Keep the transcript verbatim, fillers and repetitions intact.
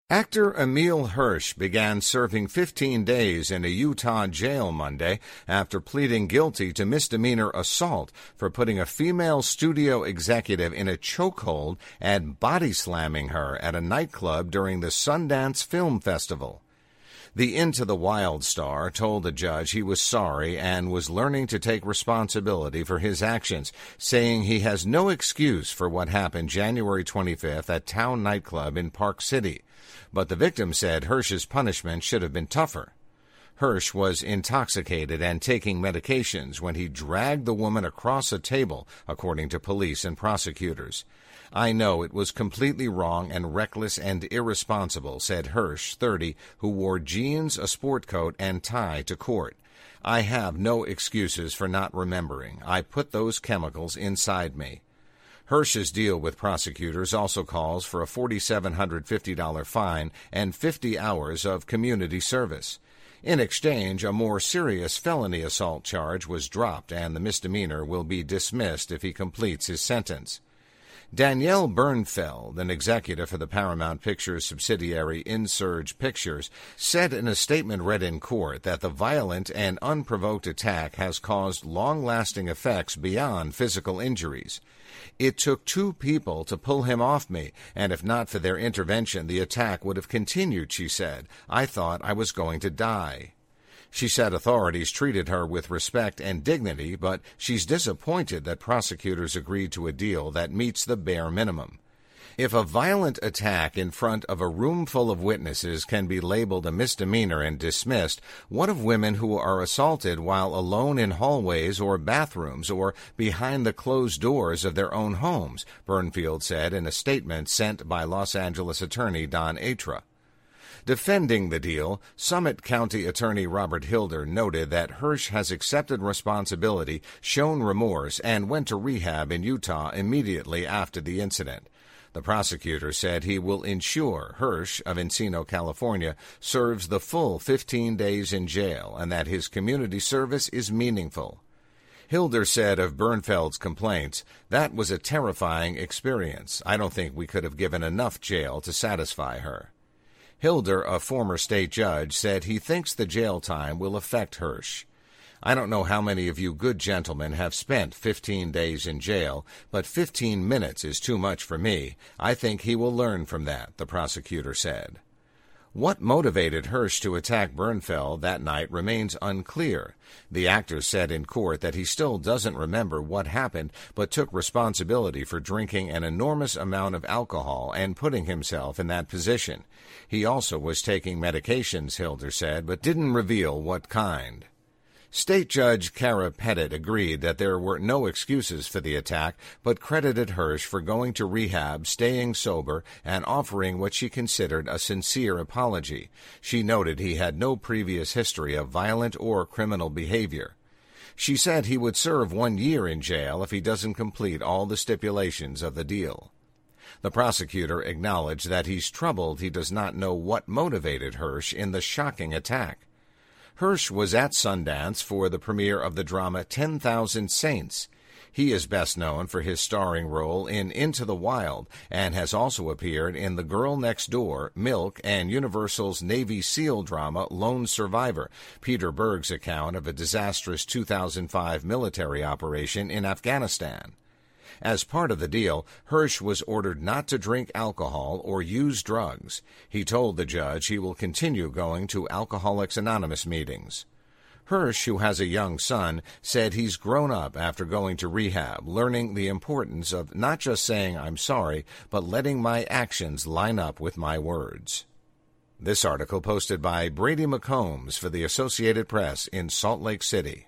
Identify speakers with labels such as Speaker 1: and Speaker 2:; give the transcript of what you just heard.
Speaker 1: Actor Emile Hirsch began serving fifteen days in a Utah jail Monday after pleading guilty to misdemeanor assault for putting a female studio executive in a chokehold and body slamming her at a nightclub during the Sundance Film Festival. The Into the Wild star told the judge he was sorry and was learning to take responsibility for his actions, saying he has no excuse for what happened January twenty-fifth at Town Nightclub in Park City. But the victim said Hirsch's punishment should have been tougher. Hirsch was intoxicated and taking medications when he dragged the woman across a table, according to police and prosecutors. "I know it was completely wrong and reckless and irresponsible," said Hirsch, thirty, who wore jeans, a sport coat, and tie to court. "I have no excuses for not remembering. I put those chemicals inside me." Hirsch's deal with prosecutors also calls for a four thousand seven hundred fifty dollars fine and fifty hours of community service. In exchange, a more serious felony assault charge was dropped, and the misdemeanor will be dismissed if he completes his sentence. Danielle Bernfeld, an executive for the Paramount Pictures subsidiary Insurge Pictures, said in a statement read in court that the violent and unprovoked attack has caused long-lasting effects beyond physical injuries. "It took two people to pull him off me, and if not for their intervention, the attack would have continued," she said. "I thought I was going to die." She said authorities treated her with respect and dignity, but she's disappointed that prosecutors agreed to a deal that meets the bare minimum. If a violent attack in front of a room full of witnesses can be labeled a misdemeanor and dismissed, what of women who are assaulted while alone in hallways or bathrooms or behind the closed doors of their own homes? Bernfeld said in a statement sent by Los Angeles attorney Don Atra. Defending the deal, Summit County Attorney Robert Hilder noted that Hirsch has accepted responsibility, shown remorse, and went to rehab in Utah immediately after the incident. The prosecutor said he will ensure Hirsch of Encino, California, serves the full fifteen days in jail and that his community service is meaningful. Hilder said of Bernfeld's complaints, "That was a terrifying experience. I don't think we could have given enough jail to satisfy her." Hilder, a former state judge, said he thinks the jail time will affect Hirsch. "I don't know how many of you good gentlemen have spent fifteen days in jail, but fifteen minutes is too much for me. I think he will learn from that," the prosecutor said. What motivated Hirsch to attack Bernfeld that night remains unclear. The actor said in court that he still doesn't remember what happened, but took responsibility for drinking an enormous amount of alcohol and putting himself in that position. He also was taking medications, Hilder said, but didn't reveal what kind. State Judge Kara Pettit agreed that there were no excuses for the attack, but credited Hirsch for going to rehab, staying sober, and offering what she considered a sincere apology. She noted he had no previous history of violent or criminal behavior. She said he would serve one year in jail if he doesn't complete all the stipulations of the deal. The prosecutor acknowledged that he's troubled he does not know what motivated Hirsch in the shocking attack. Hirsch was at Sundance for the premiere of the drama ten thousand Saints. He is best known for his starring role in Into the Wild and has also appeared in The Girl Next Door, Milk, and Universal's Navy SEAL drama Lone Survivor, Peter Berg's account of a disastrous two thousand five military operation in Afghanistan. As part of the deal, Hirsch was ordered not to drink alcohol or use drugs. He told the judge he will continue going to Alcoholics Anonymous meetings. Hirsch, who has a young son, said he's grown up after going to rehab, learning the importance of not just saying I'm sorry, but letting my actions line up with my words. This article posted by Brady McCombs for the Associated Press in Salt Lake City.